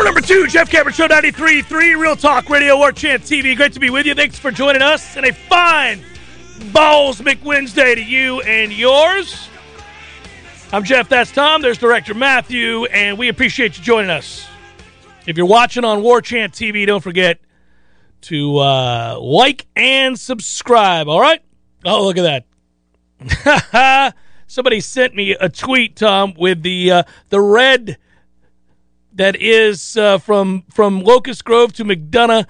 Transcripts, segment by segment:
Hour number 2, Jeff Cameron Show 93.3, Real Talk Radio, War Chant TV. Great to be with you. Thanks for joining us. And a fine Balls McWednesday to you and yours. I'm Jeff, that's Tom. There's Director Matthew, and we appreciate you joining us. If you're watching on War Chant TV, don't forget to like and subscribe, all right? Oh, look at that. Somebody sent me a tweet, Tom, with the red that is from Locust Grove to McDonough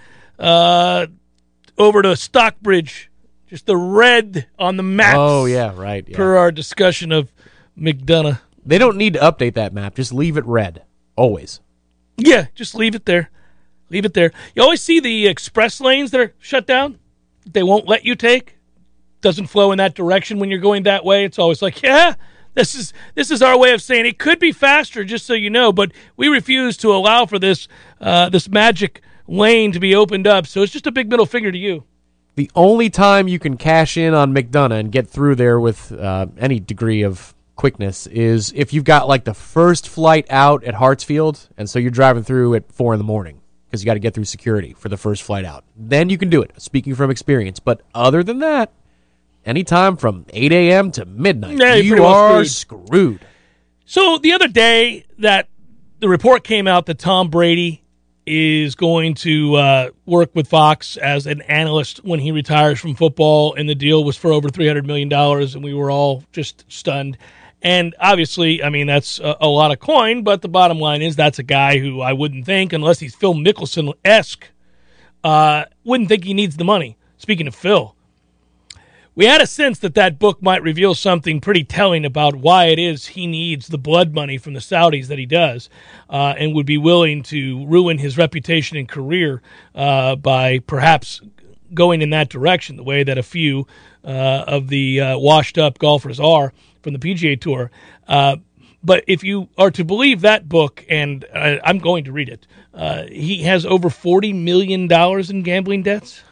over to Stockbridge. Just the red on the maps. Oh, yeah, right. Yeah. Per our discussion of McDonough. They don't need to update that map. Just leave it red. Always. Yeah, just leave it there. Leave it there. You always see the express lanes that are shut down. They won't let you take. Doesn't flow in that direction when you're going that way. It's always like, yeah, this is our way of saying it could be faster, just so you know, but we refuse to allow for this this magic lane to be opened up. So it's just a big middle finger to you. The only time you can cash in on McDonough and get through there with any degree of quickness is if you've got like the first flight out at Hartsfield, and so you're driving through at 4 a.m. because you got to get through security for the first flight out. Then you can do it, speaking from experience. But other than that, anytime from 8 a.m. to midnight, you are screwed. So the other day that the report came out that Tom Brady is going to work with Fox as an analyst when he retires from football, and the deal was for over $300 million, and we were all just stunned. And obviously, I mean, that's a lot of coin, but the bottom line is that's a guy who I wouldn't think, unless he's Phil Mickelson-esque, wouldn't think he needs the money. Speaking of Phil, we had a sense that book might reveal something pretty telling about why it is he needs the blood money from the Saudis that he does, and would be willing to ruin his reputation and career by perhaps going in that direction, the way that a few of the washed-up golfers are from the PGA Tour. But if you are to believe that book, and I'm going to read it, he has over $40 million in gambling debts.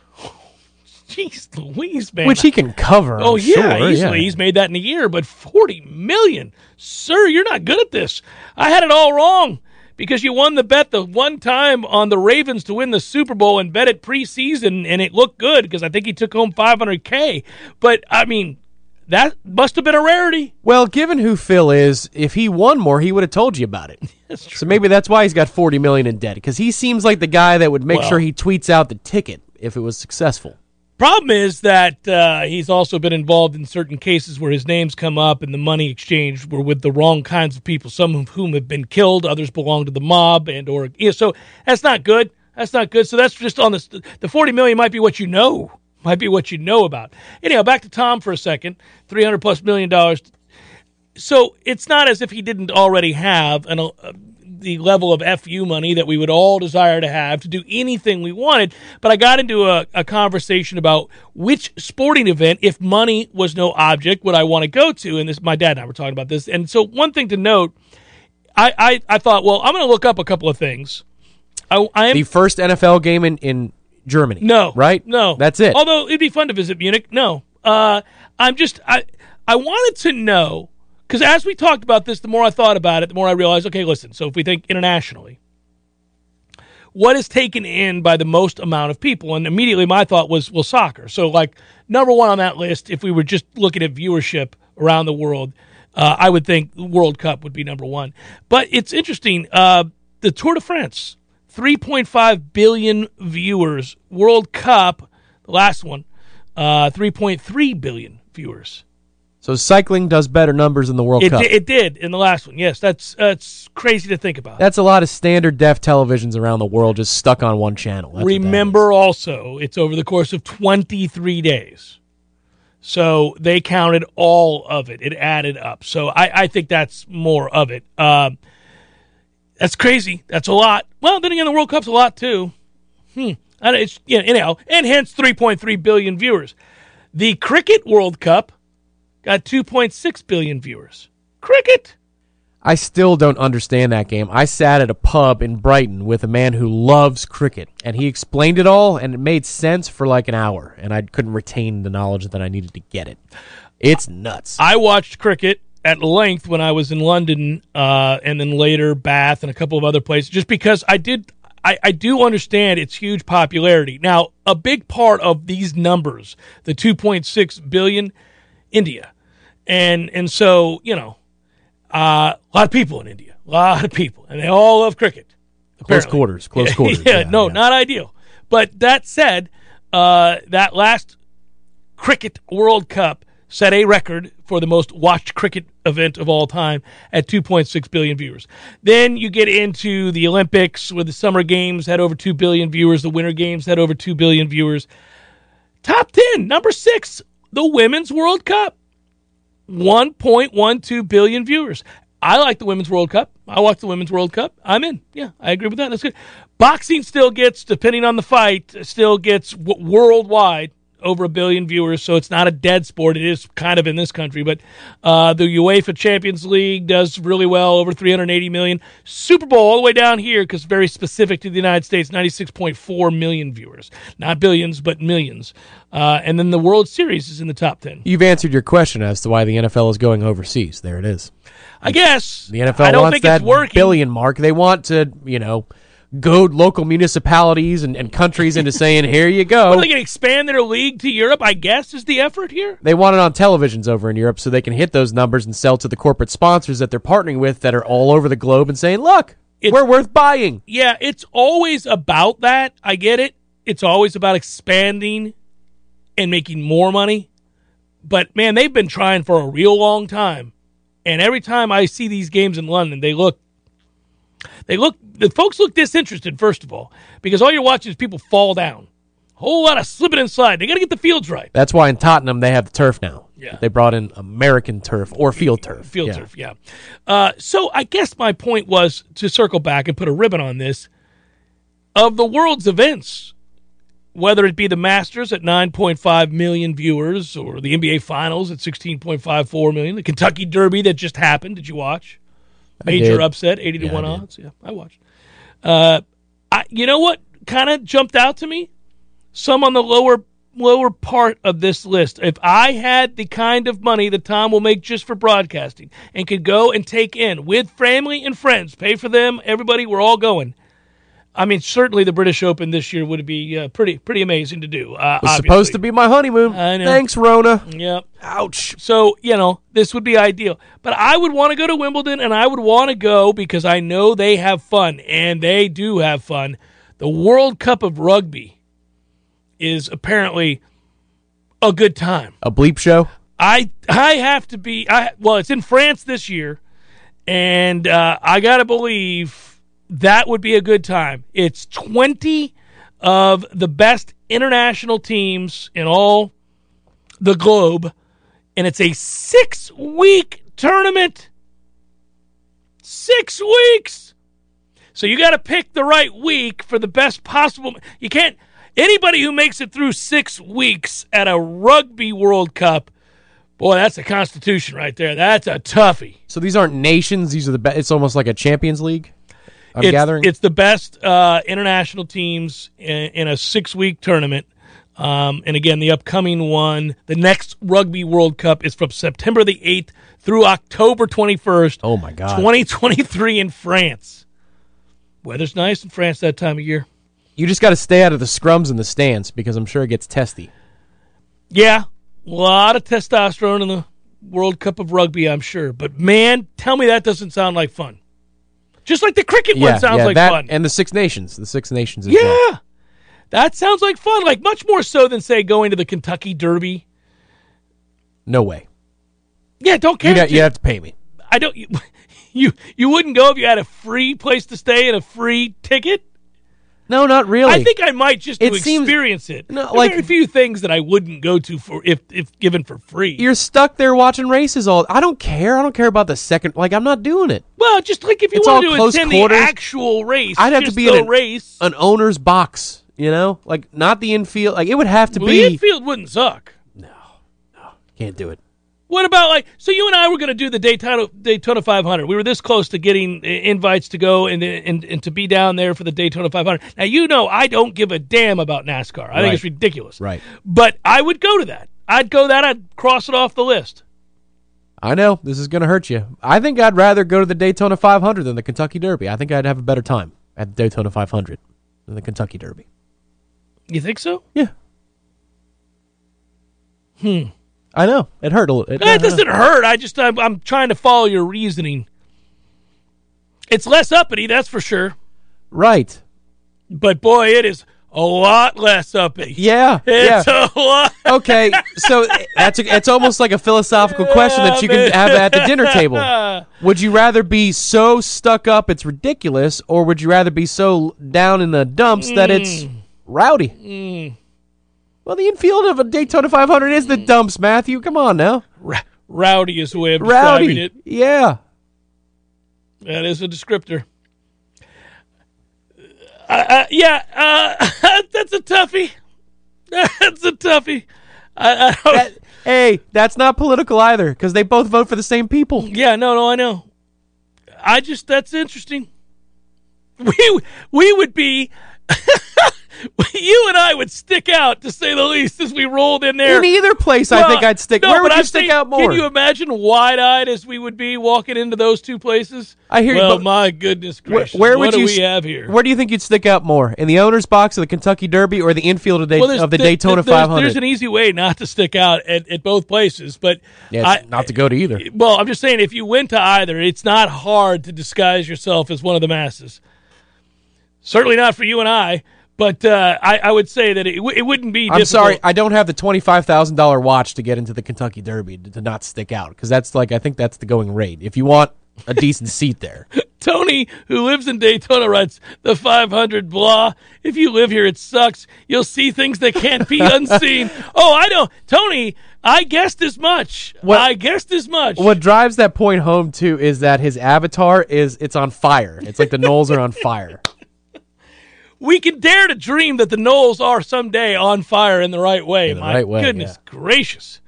Jeez Louise, man. Which he can cover. Oh, yeah, sure, easily. Yeah. He's made that in a year, but $40 million. Sir, you're not good at this. I had it all wrong because you won the bet the one time on the Ravens to win the Super Bowl and bet it preseason, and it looked good because I think he took home $500K. But, I mean, that must have been a rarity. Well, given who Phil is, if he won more, he would have told you about it. That's true. So maybe that's why he's got $40 million in debt, because he seems like the guy that would make sure he tweets out the ticket if it was successful. Problem is that he's also been involved in certain cases where his name's come up and the money exchanged were with the wrong kinds of people, some of whom have been killed, others belong to the mob, so that's not good. That's not good. So that's just on the $40 million might be what you know. Might be what you know about. Anyhow, back to Tom for a second. $300+ million. So it's not as if he didn't already have the level of FU money that we would all desire to have to do anything we wanted. But I got into a conversation about which sporting event, if money was no object, would I want to go to. And my dad and I were talking about this. And so one thing to note, I thought, well, I'm going to look up a couple of things. I am the first NFL game in Germany. No. Right? No. That's it. Although it'd be fun to visit Munich. No. I wanted to know, because as we talked about this, the more I thought about it, the more I realized, okay, listen, so if we think internationally, what is taken in by the most amount of people? And immediately my thought was, well, soccer. So, like, number one on that list, if we were just looking at viewership around the world, I would think the World Cup would be number one. But it's interesting, the Tour de France, 3.5 billion viewers. World Cup, the last one, 3.3 billion viewers. So cycling does better numbers in the World Cup. It did in the last one, yes. That's crazy to think about. That's a lot of standard def televisions around the world just stuck on one channel. That's Remember also, it's over the course of 23 days. So they counted all of it. It added up. So I think that's more of it. That's crazy. That's a lot. Well, then again, the World Cup's a lot too. Anyhow, and hence 3.3 billion viewers. The Cricket World Cup got 2.6 billion viewers. Cricket. I still don't understand that game. I sat at a pub in Brighton with a man who loves cricket, and he explained it all, and it made sense for like an hour, and I couldn't retain the knowledge that I needed to get it. It's nuts. I watched cricket at length when I was in London, and then later Bath and a couple of other places, just because I do understand its huge popularity. Now, a big part of these numbers, the 2.6 billion, India. And so, a lot of people in India, a lot of people, and they all love cricket. Close Apparently. quarters. Yeah, not ideal. But that said, that last Cricket World Cup set a record for the most watched cricket event of all time at 2.6 billion viewers. Then you get into the Olympics, where the Summer Games had over 2 billion viewers. The Winter Games had over 2 billion viewers. Top 10, number 6, the Women's World Cup, 1.12 billion viewers. I like the Women's World Cup. I watch the Women's World Cup. I'm in. Yeah, I agree with that. That's good. Boxing still gets, depending on the fight, worldwide over 1 billion viewers, so it's not a dead sport. It is kind of in this country, but the UEFA Champions League does really well, over 380 million. Super Bowl all the way down here, because very specific to the United States, 96.4 million viewers. Not billions, but millions. And then the World Series is in the top 10. You've answered your question as to why the NFL is going overseas. There it is. I guess. The NFL I don't wants think that it's working. billion mark. They want to, goad local municipalities and countries into saying, here you go. What, are they going to expand their league to Europe, I guess, is the effort here? They want it on televisions over in Europe so they can hit those numbers and sell to the corporate sponsors that they're partnering with that are all over the globe and saying, look, we're worth buying. Yeah, it's always about that. I get it. It's always about expanding and making more money. But, man, they've been trying for a real long time. And every time I see these games in London, the folks look disinterested, first of all, because all you're watching is people fall down. A whole lot of slipping and sliding. They got to get the fields right. That's why in Tottenham they have the turf now. Yeah. They brought in American turf or field turf. Turf, yeah. So I guess my point was to circle back and put a ribbon on this. Of the world's events, whether it be the Masters at 9.5 million viewers or the NBA Finals at 16.54 million, the Kentucky Derby that just happened, did you watch? Major upset, 80-1 odds. Yeah, I watched. You know what kind of jumped out to me? Some on the lower part of this list. If I had the kind of money that Tom will make just for broadcasting and could go and take in with family and friends, pay for them, everybody, we're all going. I mean, certainly the British Open this year would be pretty amazing to do. It was supposed to be my honeymoon. I know. Thanks, Rona. Yep. Ouch. So, this would be ideal. But I would want to go to Wimbledon, and I would want to go because I know they have fun, and they do have fun. The World Cup of Rugby is apparently a good time. A bleep show? I have to be it's in France this year, and I got to believe that would be a good time. It's 20 of the best international teams in all the globe, and it's a 6-week tournament. 6 weeks. So you got to pick the right week for the best possible. You can't. Anybody who makes it through 6 weeks at a Rugby World Cup, boy, that's a constitution right there. That's a toughie. So these aren't nations. These are the best. It's almost like a Champions League. I'm gathering. It's the best international teams in a 6-week tournament. And again, the upcoming one, the next Rugby World Cup is from September the 8th through October 21st. Oh, my God. 2023 in France. Weather's nice in France that time of year. You just got to stay out of the scrums and the stands because I'm sure it gets testy. Yeah, a lot of testosterone in the World Cup of Rugby, I'm sure. But, man, tell me that doesn't sound like fun. Just like the cricket one sounds like fun. And the Six Nations. The Six Nations as well. Yeah. That sounds like fun. Like much more so than, say, going to the Kentucky Derby. No way. Yeah, don't care. You'd have to pay me. I don't. You wouldn't go if you had a free place to stay and a free ticket? No, not really. I think I might just experience it. No, there are very few things that I wouldn't go to for if given for free. You're stuck there watching races all. I don't care. I don't care about the second. Like, I'm not doing it. Well, just like if you wanted to attend the actual race, I'd have to be in an owner's box. Like not the infield. Like it would have to be. The infield wouldn't suck. No, can't do it. What about so you and I were going to do the Daytona 500. We were this close to getting invites to go and to be down there for the Daytona 500. Now, I don't give a damn about NASCAR. I think it's ridiculous. Right. But I would go to that. I'd cross it off the list. I know this is going to hurt you. I think I'd rather go to the Daytona 500 than the Kentucky Derby. I think I'd have a better time at the Daytona 500 than the Kentucky Derby. You think so? Yeah. I know. It hurt a little. It doesn't hurt. I'm trying to follow your reasoning. It's less uppity, that's for sure. Right. But boy, it is a lot less uppity. Yeah. It's a lot. Okay, so it's almost like a philosophical question that you can have at the dinner table. Would you rather be so stuck up it's ridiculous, or would you rather be so down in the dumps that it's rowdy? Well, the infield of a Daytona 500 is the dumps, Matthew. Come on now. Rowdy is the way of describing it. Yeah. That is a descriptor. That's a toughie. That's a toughie. Hey, that's not political either, because they both vote for the same people. Yeah, no, I know. That's interesting. We would be... You and I would stick out, to say the least, as we rolled in there. In either place, I think I'd stick. Where would you stick out more? Can you imagine wide-eyed as we would be walking into those two places? I hear you. Well, my goodness gracious. What do we have here? Where do you think you'd stick out more? In the owner's box of the Kentucky Derby or the infield of the Daytona 500? There's an easy way not to stick out at both places, but not to go to either. Well, I'm just saying, if you went to either, it's not hard to disguise yourself as one of the masses. Certainly not for you and I. But I would say that it wouldn't be difficult. I'm sorry, I don't have the $25,000 watch to get into the Kentucky Derby to not stick out, because I think that's the going rate. If you want a decent seat there. Tony, who lives in Daytona, writes, the 500 blah. If you live here, it sucks. You'll see things that can't be unseen. Oh, I know. Tony, I guessed as much. What drives that point home, too, is that his avatar it's on fire. It's like the Knolls are on fire. We can dare to dream that the Knolls are someday on fire in the right way. My goodness gracious.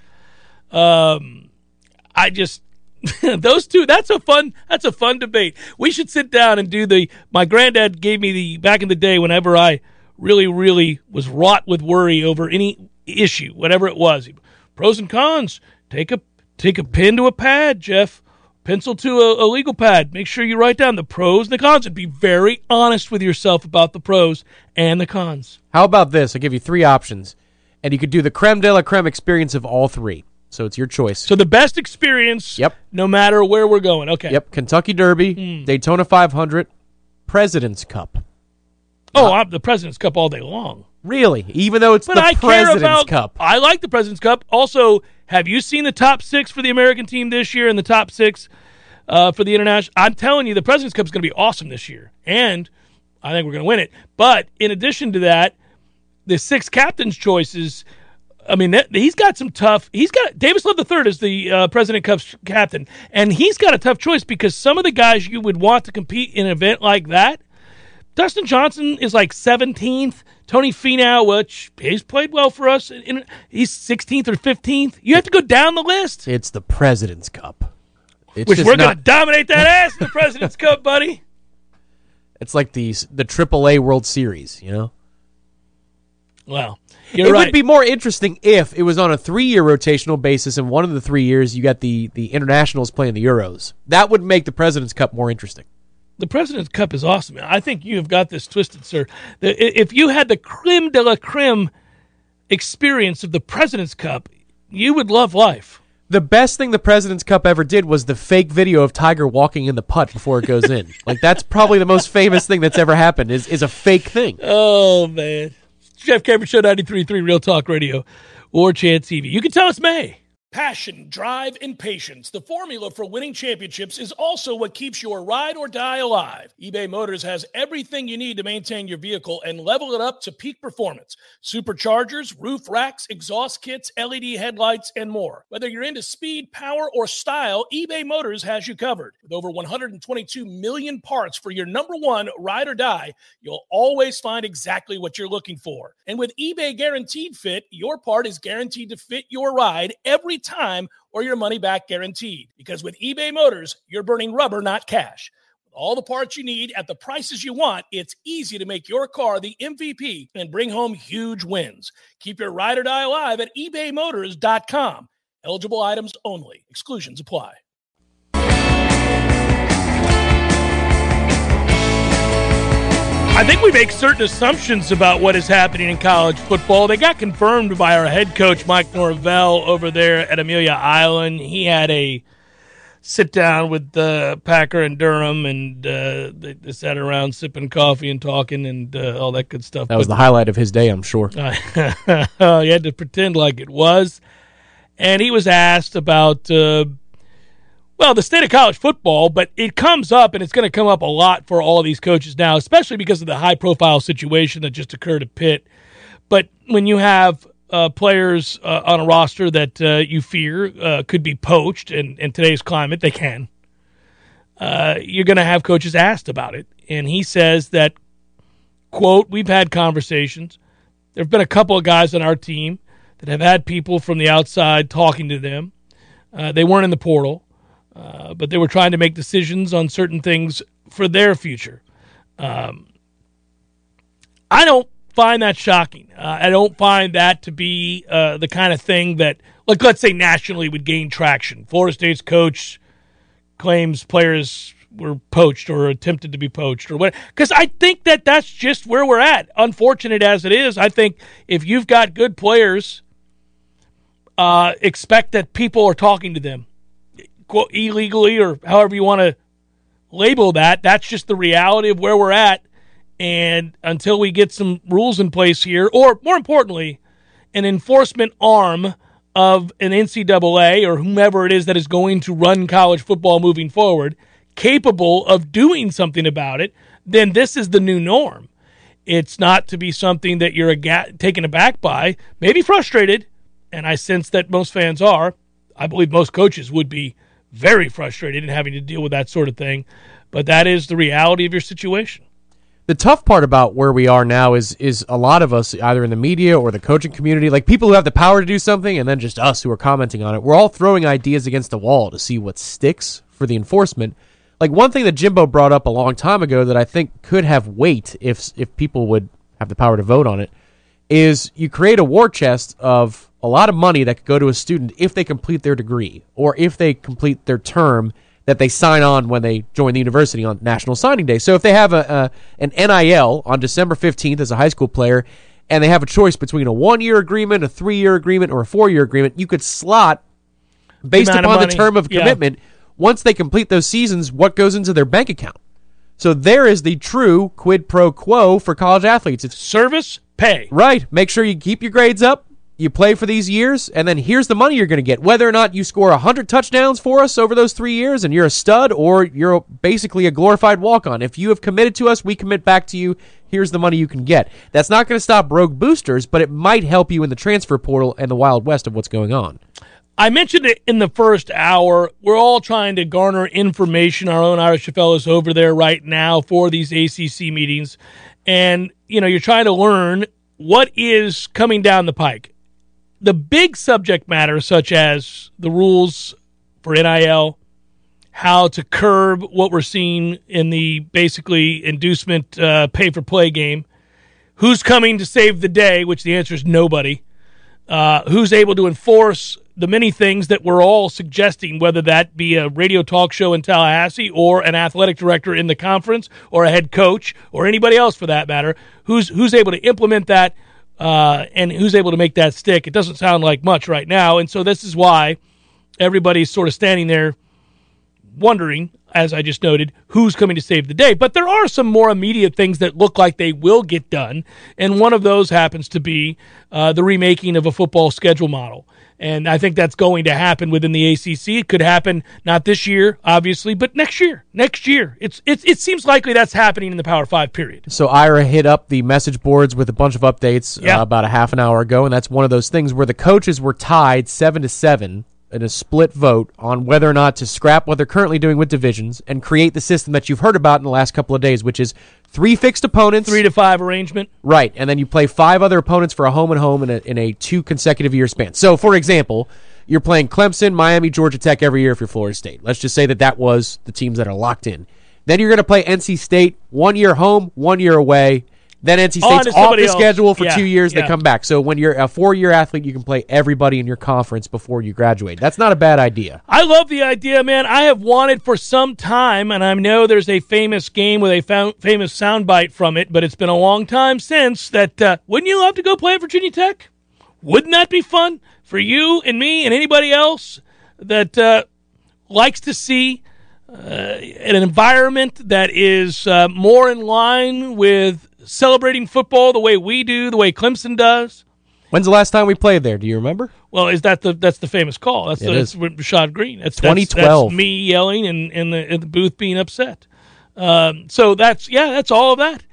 Those two, that's a fun debate. We should sit down and do my granddad gave me back in the day whenever I really, really was wrought with worry over any issue, whatever it was. Pros and cons. Take a pen to a pad, Jeff. Pencil to a legal pad. Make sure you write down the pros and the cons and be very honest with yourself about the pros and the cons. How about this? I'll give you 3 options, and you could do the creme de la creme experience of all 3. So it's your choice. So the best experience, no matter where we're going. Okay. Yep, Kentucky Derby, Daytona 500, President's Cup. The President's Cup all day long. Really? Even though it's President's Cup. I like the President's Cup. Also, have you seen the top 6 for the American team this year and the top 6 for the international? I'm telling you, the President's Cup is going to be awesome this year, and I think we're going to win it. But in addition to that, the 6 captains' choices, I mean, he's got some tough. Davis Love III is the President Cup's captain, and he's got a tough choice because some of the guys you would want to compete in an event like that, Dustin Johnson is like 17th. Tony Finau, which he's played well for us, he's 16th or 15th. You have to go down the list. It's the President's Cup. We're going to dominate that ass in the President's Cup, buddy. It's like the AAA World Series, you know? Well, it would be more interesting if it was on a 3-year rotational basis, and one of the 3 years you got the internationals playing the Euros. That would make the President's Cup more interesting. The President's Cup is awesome. I think you have got this twisted, sir. If you had the creme de la creme experience of the President's Cup, you would love life. The best thing the President's Cup ever did was the fake video of Tiger walking in the putt before it goes in. Like, that's probably the most famous thing that's ever happened is a fake thing. Oh, man. Jeff Cameron Show, 93.3 Real Talk Radio, War Chant TV. You can tell us May. Passion, drive, and patience. The formula for winning championships is also what keeps your ride or die alive. eBay Motors has everything you need to maintain your vehicle and level it up to peak performance. Superchargers, roof racks, exhaust kits, LED headlights, and more. Whether you're into speed, power, or style, eBay Motors has you covered. With over 122 million parts for your number one ride or die, you'll always find exactly what you're looking for. And with eBay Guaranteed Fit, your part is guaranteed to fit your ride every time or your money back guaranteed. Because with eBay Motors, you're burning rubber, not cash. With all the parts you need at the prices you want, it's easy to make your car the MVP and bring home huge wins. Keep your ride or die alive at ebaymotors.com. Eligible items only. Exclusions apply. I think we make certain assumptions about what is happening in college football. They got confirmed by our head coach, Mike Norvell, over there at Amelia Island. He had a sit-down with Packer and Durham, and they sat around sipping coffee and talking and all that good stuff. That was the highlight of his day, I'm sure. He had to pretend like it was. And he was asked about, the state of college football, but it comes up, and it's going to come up a lot for all of these coaches now, especially because of the high-profile situation that just occurred at Pitt. But when you have players on a roster that you fear could be poached, and in today's climate, they can, you're going to have coaches asked about it. And he says that, quote, "We've had conversations. There have been a couple of guys on our team that have had people from the outside talking to them. They weren't in the portal, but they were trying to make decisions on certain things for their future." I don't find that shocking. I don't find that to be the kind of thing that, like, let's say nationally would gain traction. Florida State's coach claims players were poached or attempted to be poached or what. Because I think that that's just where we're at. Unfortunate as it is, I think if you've got good players, expect that people are talking to them, quote, illegally or however you want to label that. That's just the reality of where we're at. And until we get some rules in place here, or more importantly, an enforcement arm of an NCAA or whomever it is that is going to run college football moving forward, capable of doing something about it, then this is the new norm. It's not to be something that you're taken aback by, maybe frustrated, and I sense that most fans are. I believe most coaches would be very frustrated in having to deal with that sort of thing, but that is the reality of your situation. The tough part about where we are now is a lot of us, either in the media or the coaching community, like people who have the power to do something and then just us who are commenting on it, we're all throwing ideas against the wall to see what sticks for the enforcement. Like one thing that Jimbo brought up a long time ago that I think could have weight if people would have the power to vote on it is you create a war chest of a lot of money that could go to a student if they complete their degree or if they complete their term that they sign on when they join the university on National Signing Day. So if they have an NIL on December 15th as a high school player and they have a choice between a 1-year agreement, a 3-year agreement, or a 4-year agreement, you could slot, based upon the term of commitment, once they complete those seasons, what goes into their bank account. So there is the true quid pro quo for college athletes. It's service, pay. Right. Make sure you keep your grades up. You play for these years, and then here's the money you're going to get. Whether or not you score 100 touchdowns for us over those 3 years and you're a stud or you're basically a glorified walk-on. If you have committed to us, we commit back to you. Here's the money you can get. That's not going to stop rogue boosters, but it might help you in the transfer portal and the Wild West of what's going on. I mentioned it in the first hour. We're all trying to garner information. Our own Irish fellows over there right now for these ACC meetings. And, you're trying to learn what is coming down the pike. The big subject matter, such as the rules for NIL, how to curb what we're seeing in the basically inducement pay-for-play game, who's coming to save the day, which the answer is nobody, who's able to enforce the many things that we're all suggesting, whether that be a radio talk show in Tallahassee or an athletic director in the conference or a head coach or anybody else for that matter, who's able to implement that, and who's able to make that stick. It doesn't sound like much right now, and so this is why everybody's sort of standing there wondering, as I just noted, who's coming to save the day. But there are some more immediate things that look like they will get done, and one of those happens to be the remaking of a football schedule model. And I think that's going to happen within the ACC. It could happen not this year, obviously, but next year. Next year. It seems likely that's happening in the Power 5 period. So Ira hit up the message boards with a bunch of updates about a half an hour ago, and that's one of those things where the coaches were tied 7-7 in a split vote on whether or not to scrap what they're currently doing with divisions and create the system that you've heard about in the last couple of days, which is 3 fixed opponents. 3 to 5 arrangement. Right, and then you play 5 other opponents for a home and home in a 2 consecutive year span. So, for example, you're playing Clemson, Miami, Georgia Tech every year if you're Florida State. Let's just say that was the teams that are locked in. Then you're going to play NC State 1 year home, 1 year away. Then NC On State's to off somebody the else. schedule for Yeah, 2 years. yeah. They come back. So when you're a 4-year athlete, you can play everybody in your conference before you graduate. That's not a bad idea. I love the idea, man. I have wanted for some time, and I know there's a famous game with a famous soundbite from it, but it's been a long time since that. Wouldn't you love to go play at Virginia Tech? Wouldn't that be fun for you and me and anybody else that likes to see an environment that is more in line with celebrating football the way we do, the way Clemson does? When's the last time we played there? Do you remember? That's the famous call. That's with Rashad Green. That's 2012. That's me yelling and the booth being upset. So that's all of that.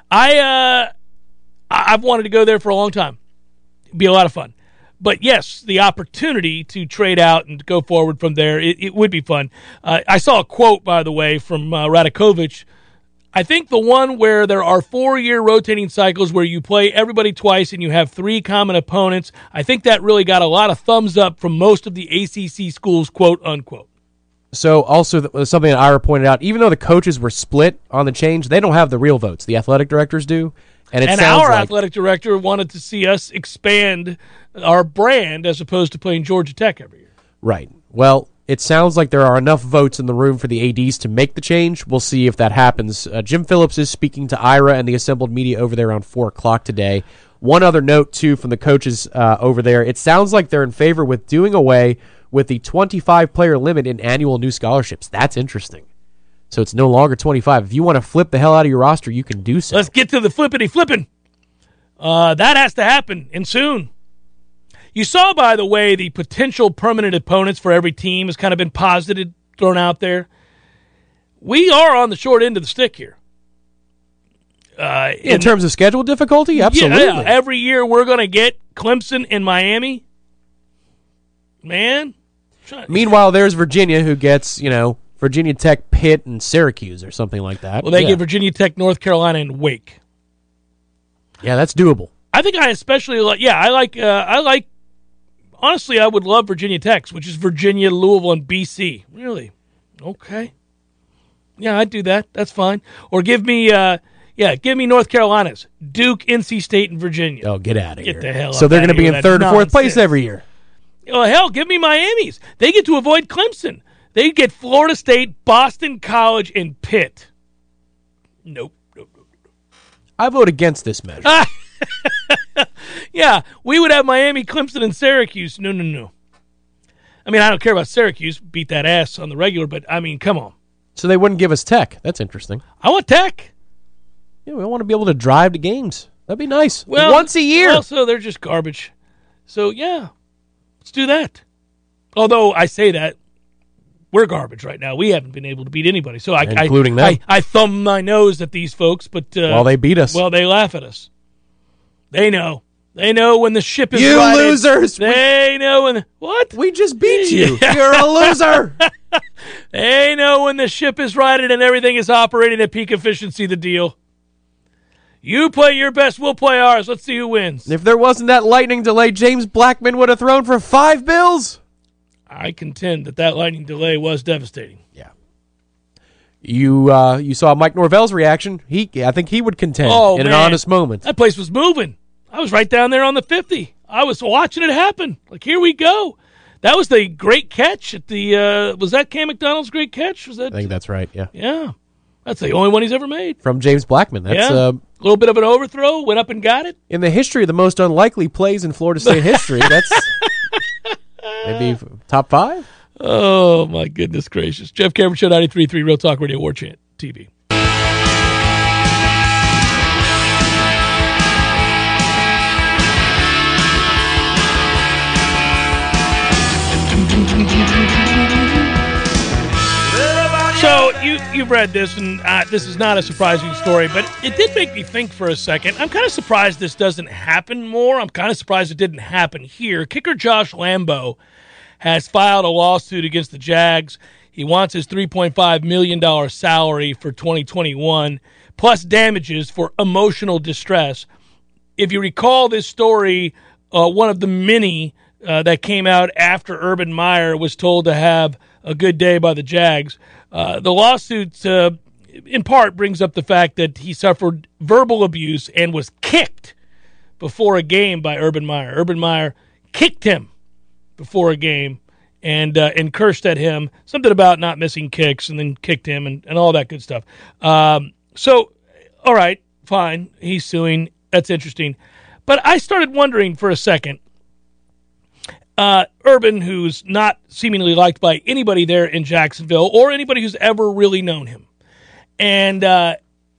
I've wanted to go there for a long time. It'd be a lot of fun. But yes, the opportunity to trade out and go forward from there, it would be fun. I saw a quote, by the way, from Radakovich. I think the one where there are 4-year rotating cycles where you play everybody twice and you have 3 common opponents, I think that really got a lot of thumbs up from most of the ACC schools, quote, unquote. So also something that Ira pointed out, even though the coaches were split on the change, they don't have the real votes. The athletic directors do. And our athletic director wanted to see us expand our brand as opposed to playing Georgia Tech every year. Right. Well, it sounds like there are enough votes in the room for the ADs to make the change. We'll see if that happens. Jim Phillips is speaking to Ira and the assembled media over there around 4 o'clock today. One other note, too, from the coaches over there. It sounds like they're in favor with doing away with the 25-player limit in annual new scholarships. That's interesting. So it's no longer 25. If you want to flip the hell out of your roster, you can do so. Let's get to the flippity-flipping. That has to happen, and soon. You saw, by the way, the potential permanent opponents for every team has kind of been posited, thrown out there. We are on the short end of the stick here. In terms of schedule difficulty? Absolutely. Yeah, every year we're going to get Clemson and Miami. Man. Meanwhile, there's Virginia who gets, Virginia Tech, Pitt, and Syracuse or something like that. Well, they get Virginia Tech, North Carolina, and Wake. Yeah, that's doable. I think I especially like. Yeah, I like. Honestly, I would love Virginia Tech, which is Virginia, Louisville, and BC. Really? Okay. Yeah, I'd do that. That's fine. Or give me North Carolina's Duke, NC State, and Virginia. Oh, get out of here! Get the hell out. So they're going to be in 3rd or 4th place every year. Oh, hell, give me Miami's. They get to avoid Clemson. They get Florida State, Boston College, and Pitt. Nope. I vote against this measure. Yeah, we would have Miami, Clemson, and Syracuse. No. I mean, I don't care about Syracuse. Beat that ass on the regular, but, I mean, come on. So they wouldn't give us Tech. That's interesting. I want Tech. Yeah, we want to be able to drive to games. That'd be nice. Well, once a year. Also, they're just garbage. So, yeah, let's do that. Although I say that, we're garbage right now. We haven't been able to beat anybody. So including them. I thumb my nose at these folks, but well, they beat us. Well, they laugh at us. They know. They know when the ship is you righted. Losers. They know when what? We just beat you. You're a loser. They know when the ship is righted and everything is operating at peak efficiency. The deal. You play your best. We'll play ours. Let's see who wins. If there wasn't that lightning delay, James Blackman would have thrown for 5 bills. I contend that lightning delay was devastating. Yeah. You saw Mike Norvell's reaction. I think he would contend in an honest moment. That place was moving. I was right down there on the 50. I was watching it happen. Like, here we go. That was the great catch at the was that Cam McDonald's great catch? Was that? I think that's right, yeah. Yeah. That's the only one he's ever made. From James Blackman. That's a little bit of an overthrow, went up and got it. In the history of the most unlikely plays in Florida State history, that's maybe top 5? Oh, my goodness gracious. Jeff Cameron Show, 93.3 Real Talk Radio, War Chant TV. So you've read this, and this is not a surprising story, but it did make me think for a second. I'm kind of surprised this doesn't happen more. I'm kind of surprised it didn't happen here. Kicker Josh Lambo has filed a lawsuit against the Jags. He wants his $3.5 million salary for 2021, plus damages for emotional distress. If you recall this story, one of the many that came out after Urban Meyer was told to have a good day by the Jags. The lawsuit in part brings up the fact that he suffered verbal abuse and was kicked before a game by Urban Meyer. Urban Meyer kicked him before a game and cursed at him, something about not missing kicks, and then kicked him and all that good stuff. So, all right, fine. He's suing. That's interesting. But I started wondering for a second, Urban, who's not seemingly liked by anybody there in Jacksonville or anybody who's ever really known him, and the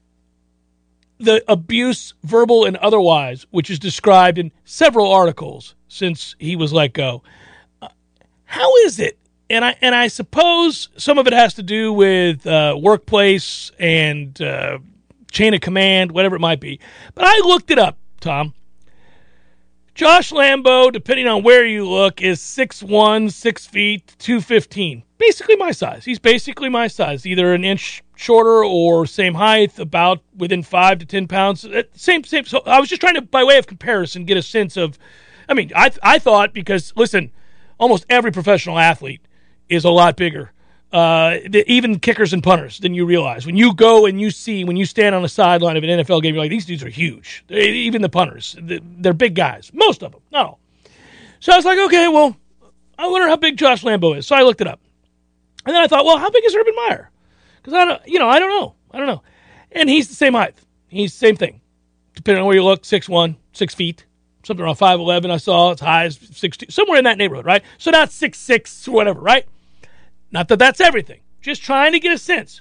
abuse, verbal and otherwise, which is described in several articles since he was let go. How is it? And I suppose some of it has to do with workplace and chain of command, whatever it might be. But I looked it up, Tom. Josh Lambo, depending on where you look, is 6'1", 6 feet, 215. Basically my size. He's basically my size, either an inch shorter or same height, about within 5 to 10 pounds. Same. So I was just trying to, by way of comparison, get a sense of, I thought, because, listen, almost every professional athlete is a lot bigger, even kickers and punters, than you realize. When you go and when you stand on the sideline of an NFL game, you're like, these dudes are huge. Even the punters, they're big guys. Most of them, not all. So I was like, okay, well, I wonder how big Josh Lambo is. So I looked it up. And then I thought, well, how big is Urban Meyer? Because I don't know. And he's the same height. He's the same thing. Depending on where you look, 6'1", 6 feet. Something around 5'11", I saw. It's high as 6'2", somewhere in that neighborhood, right? So not 6'6", or whatever, right? Not that that's everything. Just trying to get a sense.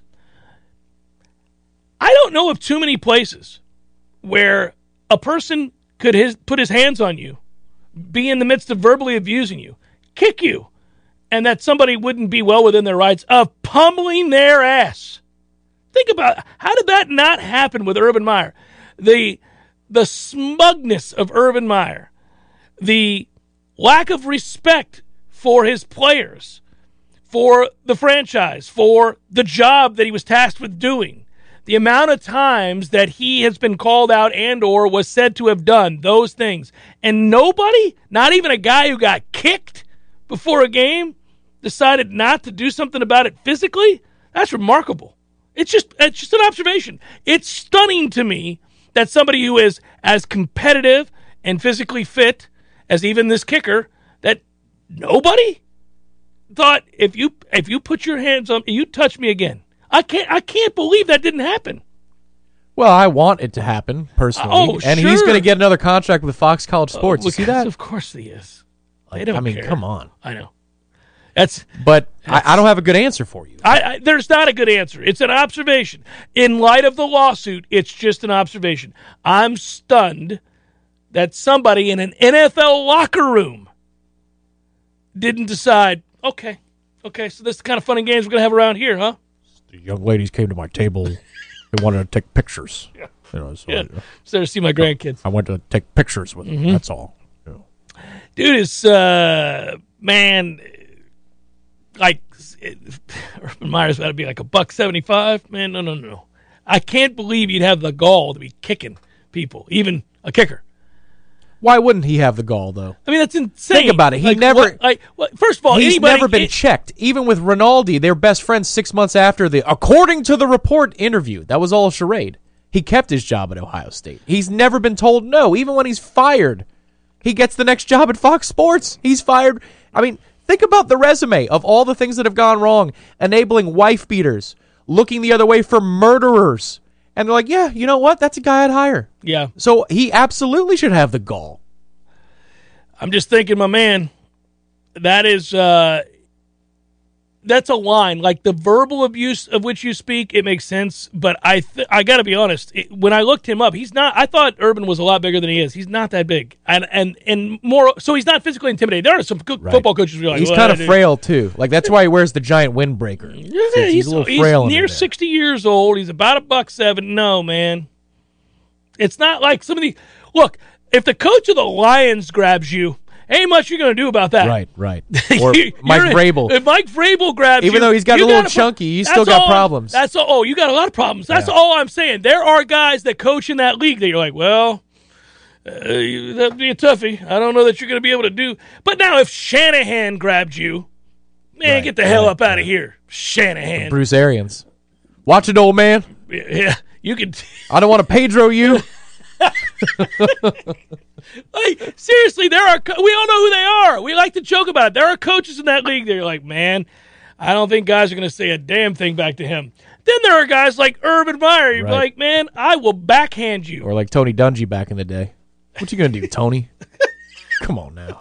I don't know of too many places where a person could put his hands on you, be in the midst of verbally abusing you, kick you, and that somebody wouldn't be well within their rights of pummeling their ass. Think about it. How did that not happen with Urban Meyer? The smugness of Urban Meyer, the lack of respect for his players, for the franchise, for the job that he was tasked with doing, the amount of times that he has been called out and or was said to have done those things, and nobody, not even a guy who got kicked before a game, decided not to do something about it physically. That's remarkable. It's just an observation. It's stunning to me that somebody who is as competitive and physically fit as even this kicker, that nobody thought, if you put your hands on me, you touch me again. I can't believe that didn't happen. Well, I want it to happen personally, and sure. he's going to get another contract with Fox College Sports. You see that? Of course he is. They don't care. Come on. I know. But I don't have a good answer for you. There's not a good answer. It's an observation. In light of the lawsuit, it's just an observation. I'm stunned that somebody in an NFL locker room didn't decide, okay, so this is the kind of fun and games we're going to have around here, huh? The young ladies came to my table. They wanted to take pictures. Yeah. So to see my grandkids. I went to take pictures with them. Mm-hmm. That's all. Dude is, man, like, Urban Meyer's got to be like $175. Man, no. I can't believe you'd have the gall to be kicking people, even a kicker. Why wouldn't he have the gall, though? I mean, that's insane. Think about it. First of all, he's never been checked. Even with Rinaldi, they were best friends 6 months after according to the report, interview. That was all a charade. He kept his job at Ohio State. He's never been told no. Even when he's fired, he gets the next job at Fox Sports. He's fired. I mean, think about the resume of all the things that have gone wrong, enabling wife beaters, looking the other way for murderers. And they're like, yeah, you know what? That's a guy I'd hire. Yeah. So he absolutely should have the gall. I'm just thinking, my man, that is that's a line. Like the verbal abuse of which you speak, it makes sense. But I got to be honest. When I looked him up, he's not. I thought Urban was a lot bigger than he is. He's not that big, and more. So he's not physically intimidating. There are some good football coaches who are like, he's kind of frail too. Like that's why he wears the giant windbreaker. Yeah, he's a little frail. He's near 60 years old. He's about $170. No, man, it's not like some of the. Look, if the coach of the Lions grabs you, ain't much you're going to do about that. Right. Or Mike Vrabel. If Mike Vrabel grabs even though he's got a little chunky, he's still got problems. That's all. Oh, you got a lot of problems. That's all I'm saying. There are guys that coach in that league that you're like, well, that'd be a toughie. I don't know that you're going to be able to do. But now if Shanahan grabbed you, man, get the hell up out of here. Shanahan. Bruce Arians. Watch it, old man. Yeah, you can. I don't want to Pedro you. Like, seriously, we all know who they are. We like to joke about it. There are coaches in that league that are like, man, I don't think guys are going to say a damn thing back to him. Then there are guys like Urban Meyer. You're like, man, I will backhand you. Or like Tony Dungy back in the day. What you going to do, Tony? Come on now.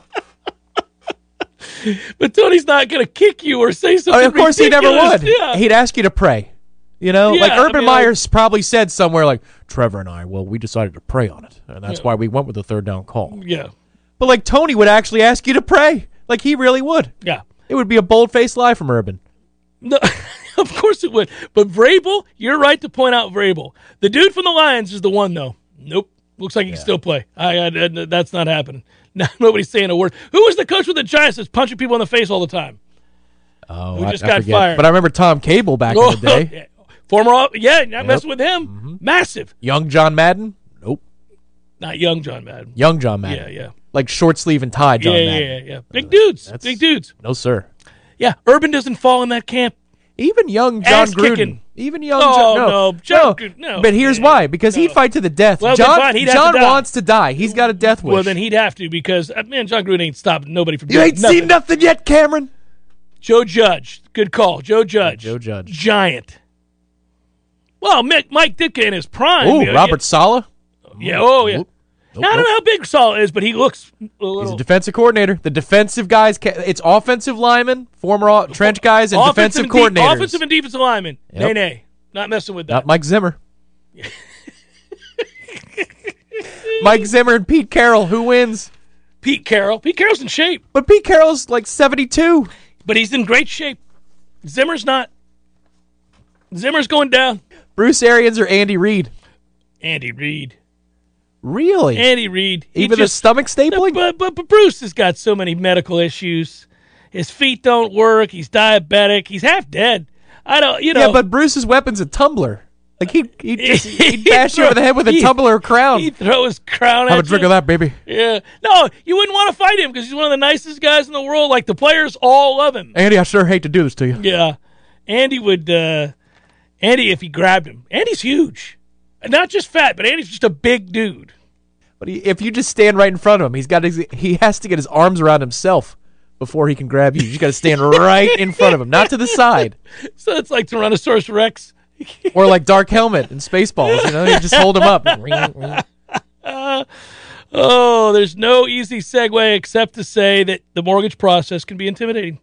But Tony's not going to kick you or say something Of course, ridiculous. he never would. Yeah. He'd ask you to pray. You know, Yeah, like Urban I mean, Meyer's probably said somewhere like, Trevor and I, we decided to pray on it. And that's why we went with the third down call. Yeah. But like Tony would actually ask you to pray. Like he really would. Yeah. It would be a bold-faced lie from Urban. No, of course it would. But Vrabel, you're right to point out Vrabel. The dude from the Lions is the one, though. Nope. Looks like he can still play. That's not happening. No, nobody's saying a word. Who was the coach with the Giants that's punching people in the face all the time? Oh, Who just I got forget. fired? But I remember Tom Cable back in the day. Yeah. Former, not messing with him. Mm-hmm. Massive. Young John Madden? Nope. Not young John Madden. Young John Madden. Yeah. Like short sleeve and tie John Madden. Yeah. Big dudes. Big dudes. No, sir. Yeah, Urban doesn't fall in that camp. Even young John Ass Gruden. kicking. Even young John Gruden. No. But here's why. Because he'd fight to the death. Well, John, then fine, he'd have John to die. wants to die. He's got a death wish. Well, then he'd have to because, man, John Gruden ain't stopping nobody from you doing ain't nothing. seen nothing yet, Cameron. Joe Judge. Good call. Joe Judge. Joe Judge. Giant. Well, Mike Ditka in his prime. Ooh, Robert Saleh. Yeah, yeah. Nope. I don't know how big Saul is, but he looks a little. He's a defensive coordinator. The defensive guys, it's offensive linemen, former trench guys, and defensive coordinators. Offensive and defensive linemen. Yep. Nay. Not messing with that. Not Mike Zimmer. Mike Zimmer and Pete Carroll. Who wins? Pete Carroll. Pete Carroll's in shape. But Pete Carroll's like 72. But he's in great shape. Zimmer's not. Zimmer's going down. Bruce Arians or Andy Reid? Andy Reid. Really? Andy Reid. Even the stomach stapling? But Bruce has got so many medical issues. His feet don't work. He's diabetic. He's half dead. Yeah, but Bruce's weapon's a tumbler. Like he'd bash you over the head with a tumbler crown. He'd throw his crown at you. Have a drink of that, baby. Yeah. No, you wouldn't want to fight him because he's one of the nicest guys in the world. Like, the players all love him. Andy, I sure hate to do this to you. Yeah. Andy would, if he grabbed him. Andy's huge. Not just fat, but Andy's just a big dude. But if you just stand right in front of him, he has to get his arms around himself before he can grab you. You just got to stand right in front of him, not to the side. So it's like Tyrannosaurus Rex. Or like Dark Helmet in Spaceballs, you just hold him up. There's no easy segue except to say that the mortgage process can be intimidating.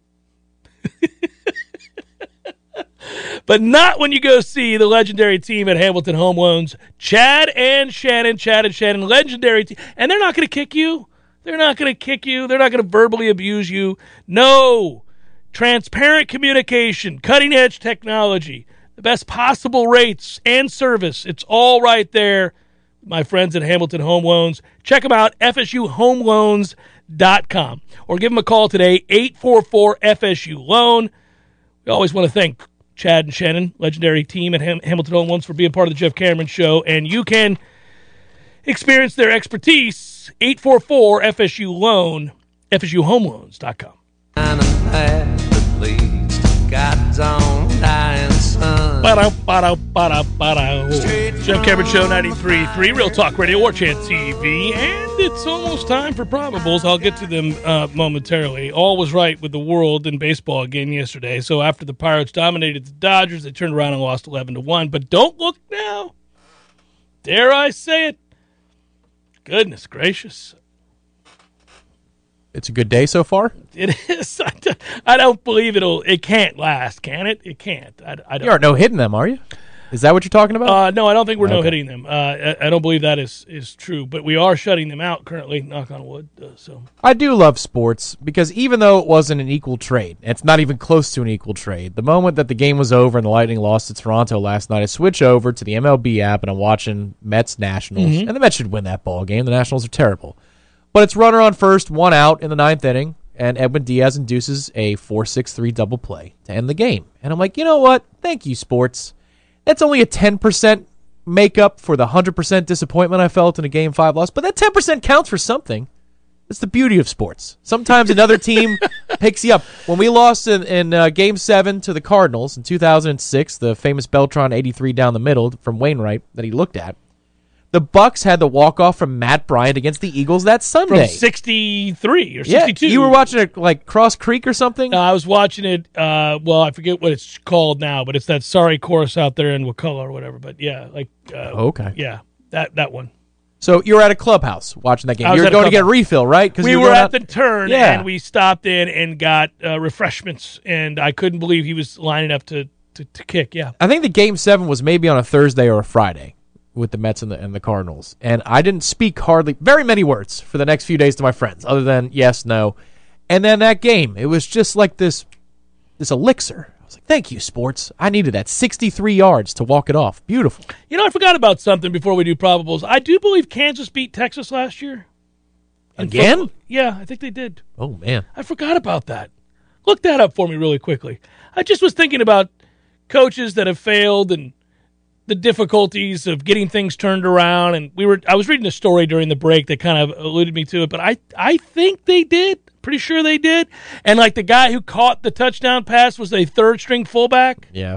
But not when you go see the legendary team at Hamilton Home Loans, Chad and Shannon, legendary team. And they're not going to kick you. They're not going to kick you. They're not going to verbally abuse you. No. Transparent communication, cutting-edge technology, the best possible rates and service. It's all right there, my friends at Hamilton Home Loans. Check them out, fsuhomeloans.com. Or give them a call today, 844-FSU-LOAN. We always want to thank Chad and Shannon, legendary team at Hamilton Home Loans, for being part of the Jeff Cameron Show. And you can experience their expertise, 844-FSU-LOAN, fsuhomeloans.com. Jeff Cameron Show 93.3, Real Talk Radio, War Chant TV, and it's almost time for probables. I'll get to them momentarily. All was right with the world in baseball again yesterday. So after the Pirates dominated the Dodgers, they turned around and lost 11-1. But don't look now. Dare I say it? Goodness gracious. It's a good day so far? It is. I don't believe it can't last, can it? It can't. I don't. You aren't no-hitting them, are you? Is that what you're talking about? No, I don't think we're no-hitting them. I don't believe that is true, but we are shutting them out currently, knock on wood. So I do love sports because even though it wasn't an equal trade, it's not even close to an equal trade, the moment that the game was over and the Lightning lost to Toronto last night, I switch over to the MLB app and I'm watching Mets-Nationals, and the Mets should win that ball game. The Nationals are terrible. But it's runner on first, one out in the ninth inning, and Edwin Diaz induces a 4-6-3 double play to end the game. And I'm like, you know what? Thank you, sports. That's only a 10% makeup for the 100% disappointment I felt in a Game 5 loss, but that 10% counts for something. That's the beauty of sports. Sometimes another team picks you up. When we lost in Game 7 to the Cardinals in 2006, the famous Beltran 83 down the middle from Wainwright that he looked at, the Bucks had the walk-off from Matt Bryant against the Eagles that Sunday. From 63 or 62. Yeah, you were watching it like Cross Creek or something? I was watching it, I forget what it's called now, but it's that Sorry course out there in Wakulla or whatever. But yeah, okay. Yeah, that one. So you were at a clubhouse watching that game. I was You were at a going to get clubhouse. refill, right? We were at the turn, Yeah. and we stopped in and got refreshments, and I couldn't believe he was lining up to kick, yeah. I think the Game 7 was maybe on a Thursday or a Friday with the Mets and the Cardinals. And I didn't speak very many words for the next few days to my friends, other than yes, no. And then that game, it was just like this elixir. I was like, thank you, sports. I needed that 63 yards to walk it off. Beautiful. You know, I forgot about something before we do probables. I do believe Kansas beat Texas last year. In Again? football. Yeah, I think they did. Oh, man. I forgot about that. Look that up for me really quickly. I just was thinking about coaches that have failed and the difficulties of getting things turned around. And I was reading a story during the break that kind of alluded me to it, but I think they did. Pretty sure they did. And like the guy who caught the touchdown pass was a third-string fullback. Yeah.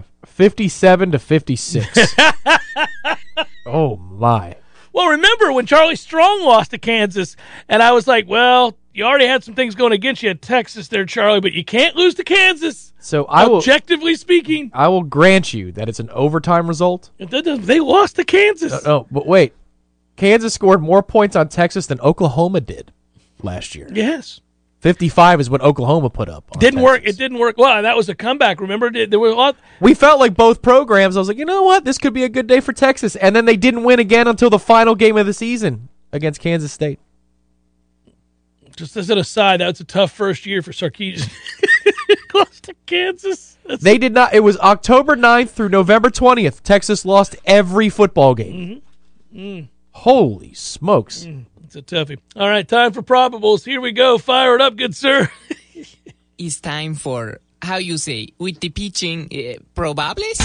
57-56. Oh, my. Well, remember when Charlie Strong lost to Kansas, and I was like, well, you already had some things going against you at Texas there, Charlie, but you can't lose to Kansas. So objectively speaking. I will grant you that it's an overtime result. They lost to Kansas. No, but wait. Kansas scored more points on Texas than Oklahoma did last year. Yes. 55 is what Oklahoma put up on Didn't Texas. work. It didn't work. Well, that was a comeback, remember? There were a lot. We felt like both programs. I was like, you know what? This could be a good day for Texas. And then they didn't win again until the final game of the season against Kansas State. Just as an aside, that was a tough first year for Sarkisian. Lost to Kansas. They did not. It was October 9th through November 20th. Texas lost every football game. Holy smokes. It's a toughie. All right, time for probables. Here we go. Fire it up, good sir. It's time for, how you say, with the pitching, probables?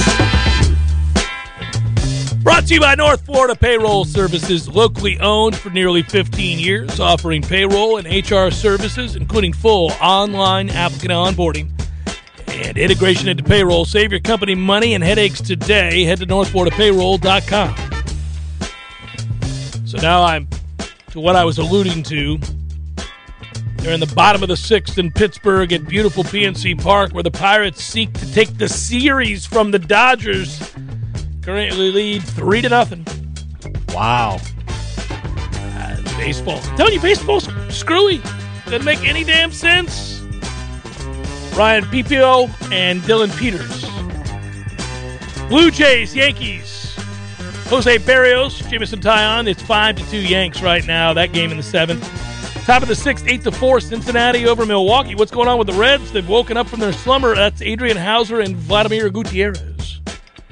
Brought to you by North Florida Payroll Services, locally owned for nearly 15 years, offering payroll and HR services, including full online applicant onboarding and integration into payroll. Save your company money and headaches today. Head to northfloridapayroll.com. So now I'm to what I was alluding to. They're in the bottom of the sixth in Pittsburgh at beautiful PNC Park, where the Pirates seek to take the series from the Dodgers. Currently lead 3-0. Wow. Baseball. I'm telling you, baseball's screwy. Doesn't make any damn sense. Ryan Pipio and Dylan Peters. Blue Jays, Yankees. Jose Barrios, Jameson Taillon. It's 5-2 Yanks right now. That game in the seventh. Top of the sixth, 8-4 Cincinnati over Milwaukee. What's going on with the Reds? They've woken up from their slumber. That's Adrian Hauser and Vladimir Gutierrez.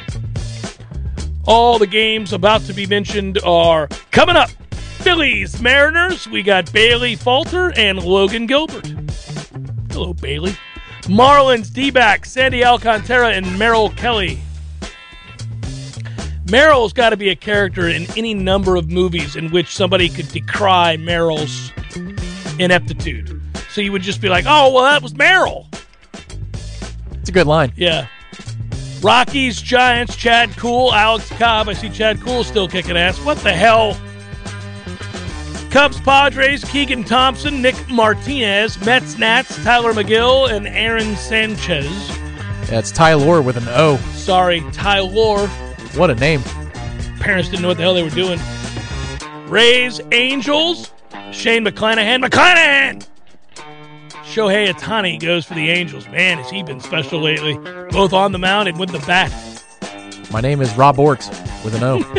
All the games about to be mentioned are coming up. Phillies, Mariners. We got Bailey Falter and Logan Gilbert. Hello, Bailey. Marlins, D-backs, Sandy Alcantara and Merrill Kelly. Merrill's got to be a character in any number of movies in which somebody could decry Merrill's ineptitude. So you would just be like, oh, well, that was Merrill. It's a good line. Yeah. Rockies, Giants, Chad Kuhl, Alex Cobb. I see Chad Kuhl still kicking ass. What the hell? Cubs, Padres, Keegan Thompson, Nick Martinez, Mets, Nats, Tyler McGill, and Aaron Sanchez. Yeah, it's Tyler with an O. Sorry, Tyler. What a name. Parents didn't know what the hell they were doing. Rays, Angels, Shane McClanahan! Shohei Ohtani goes for the Angels. Man, has he been special lately. Both on the mound and with the bat. My name is Rob Orks with an O.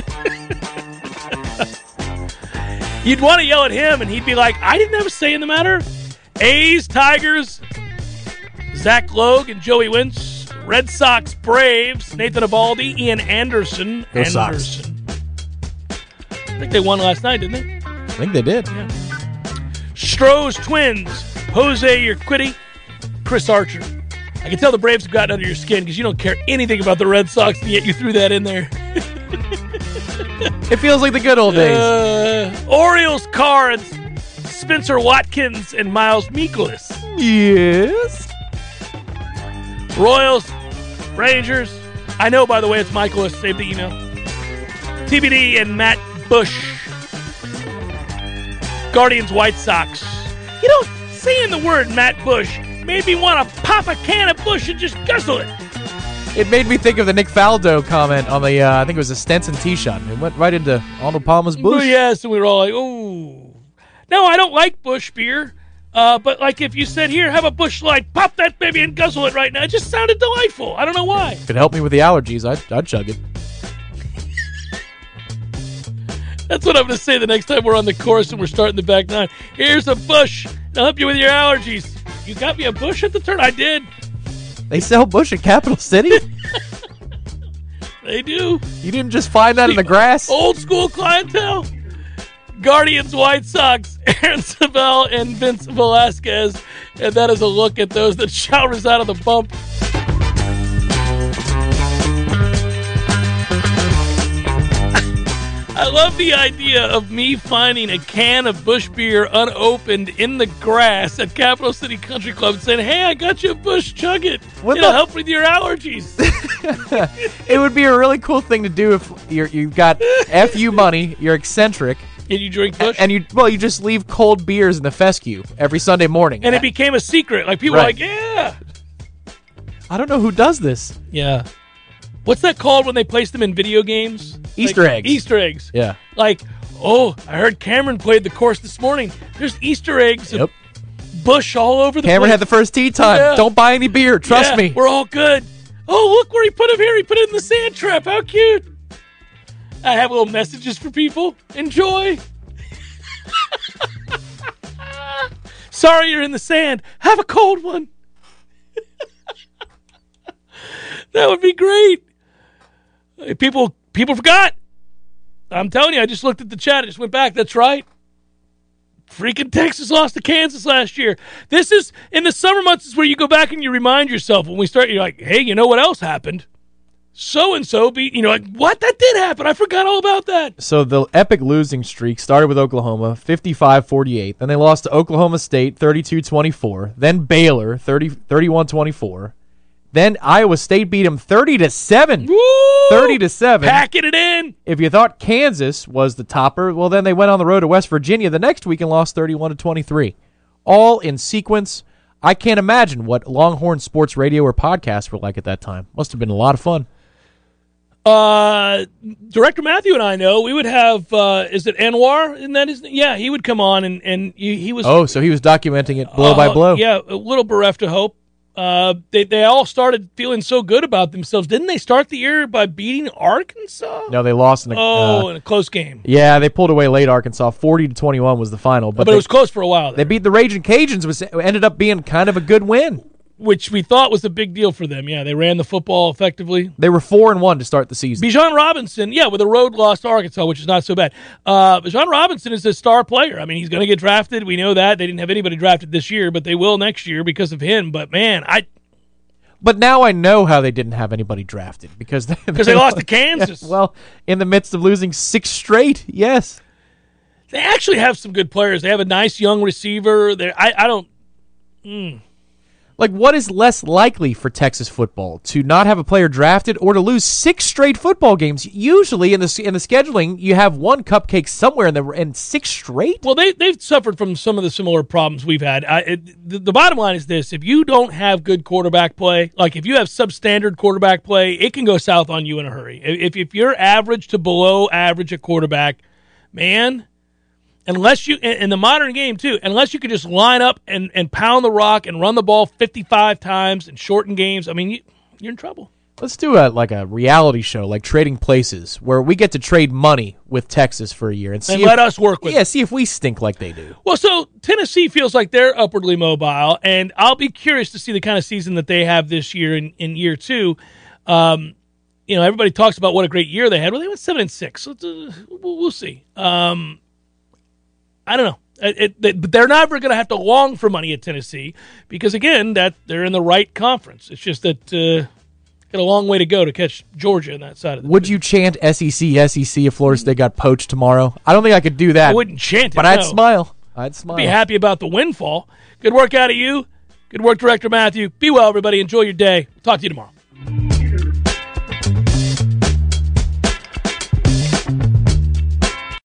You'd want to yell at him, and he'd be like, I didn't have a say in the matter. A's, Tigers, Zach Logue and Joey Wentz. Red Sox, Braves, Nathan Eovaldi, Ian Anderson. Go Sox. I think they won last night, didn't they? I think they did. Yeah. Stroh's Twins, Jose Urquidy, Chris Archer. I can tell the Braves have gotten under your skin because you don't care anything about the Red Sox, and yet you threw that in there. It feels like the good old days. Orioles, Cards, Spencer Watkins and Miles Mikolas. Yes. Royals, Rangers. I know, by the way, it's Mikolas. Save the email. TBD and Matt Bush. Guardians, White Sox. You know, saying the word Matt Bush made me want to pop a can of Bush and just guzzle it. It made me think of the Nick Faldo comment on the, I think it was a Stenson tee shot. It went right into Arnold Palmer's Bush. Oh, yes, and we were all like, ooh. No, I don't like Bush beer. But, like, if you said, here, have a Bush Light, pop that baby and guzzle it right now, it just sounded delightful. I don't know why. If it helped me with the allergies, I'd chug it. That's what I'm going to say the next time we're on the course and we're starting the back nine. Here's a Bush. I'll help you with your allergies. You got me a Bush at the turn? I did. They sell Bush at Capital City? They do. You didn't just find that in the grass? Old school clientele. Guardians, White Sox, Aaron Savell, and Vince Velasquez. And that is a look at those that shall reside on the bump. I love the idea of me finding a can of Bush beer unopened in the grass at Capital City Country Club and saying, hey, I got you a Bush, chug it. It'll help with your allergies. It would be a really cool thing to do if you've got FU money, you're eccentric. And you drink Bush? And you just leave cold beers in the fescue every Sunday morning. And it became a secret. Like, people were like, yeah. I don't know who does this. Yeah. What's that called when they place them in video games? Easter eggs. Easter eggs. Yeah. Like, oh, I heard Cameron played the course this morning. There's Easter eggs of Bush all over the place. Cameron had the first tee time. Yeah. Don't buy any beer. Trust me. We're all good. Oh, look where he put him here. He put it in the sand trap. How cute. I have little messages for people. Enjoy. Sorry you're in the sand. Have a cold one. That would be great. People forgot. I'm telling you, I just looked at the chat. I just went back. That's right. Freaking Texas lost to Kansas last year. This is, in the summer months, is where you go back and you remind yourself. When we start, you're like, hey, you know what else happened? So-and-so beat, like, what? That did happen. I forgot all about that. So the epic losing streak started with Oklahoma, 55-48. Then they lost to Oklahoma State, 32-24. Then Baylor, 31-24. Then Iowa State beat them 30-7. 30-7. Packing it in. If you thought Kansas was the topper, well, then they went on the road to West Virginia the next week and lost 31-23. All in sequence. I can't imagine what Longhorn sports radio or podcasts were like at that time. Must have been a lot of fun. Director Matthew and I know we would have, is it Anwar? Isn't that his name? Yeah, he would come on and he was. Oh, so he was documenting it blow by blow. Yeah, a little bereft of hope. They all started feeling so good about themselves. Didn't they start the year by beating Arkansas? No, they lost in in a close game. Yeah, they pulled away late. Arkansas 40-21 was the final, but it was close for a while. They beat the Raging Cajuns, which ended up being kind of a good win, which we thought was a big deal for them. Yeah, they ran the football effectively. They were 4-1 to start the season. Bijan Robinson, with a road loss to Arkansas, which is not so bad. Bijan Robinson is a star player. I mean, he's going to get drafted. We know that. They didn't have anybody drafted this year, but they will next year because of him. But, man, But now I know how they didn't have anybody drafted because they lost to Kansas. Well, in the midst of losing 6 straight, yes. They actually have some good players. They have a nice young receiver. I don't. Like, what is less likely for Texas football, to not have a player drafted or to lose 6 straight football games? Usually in the scheduling, you have one cupcake somewhere in 6 straight. Well, they've suffered from some of the similar problems we've had. The bottom line is this: if you don't have good quarterback play, like if you have substandard quarterback play, it can go south on you in a hurry. If you're average to below average at quarterback, man. Unless you, in the modern game too, unless you can just line up and pound the rock and run the ball 55 times and shorten games, I mean, you're in trouble. Let's do a reality show, like Trading Places, where we get to trade money with Texas for a year and let us work with. Yeah, see if we stink like they do. Well, so Tennessee feels like they're upwardly mobile, and I'll be curious to see the kind of season that they have this year in year 2. Everybody talks about what a great year they had. Well, they went 7-6. We'll see. I don't know. But they're never going to have to long for money at Tennessee because, again, that they're in the right conference. It's just that got a long way to go to catch Georgia on that side of the Would you chant SEC if Florida State got poached tomorrow? I don't think I could do that. I wouldn't chant it, but I'd smile. I'd smile. Be happy about the windfall. Good work out of you. Good work, Director Matthew. Be well, everybody. Enjoy your day. Talk to you tomorrow.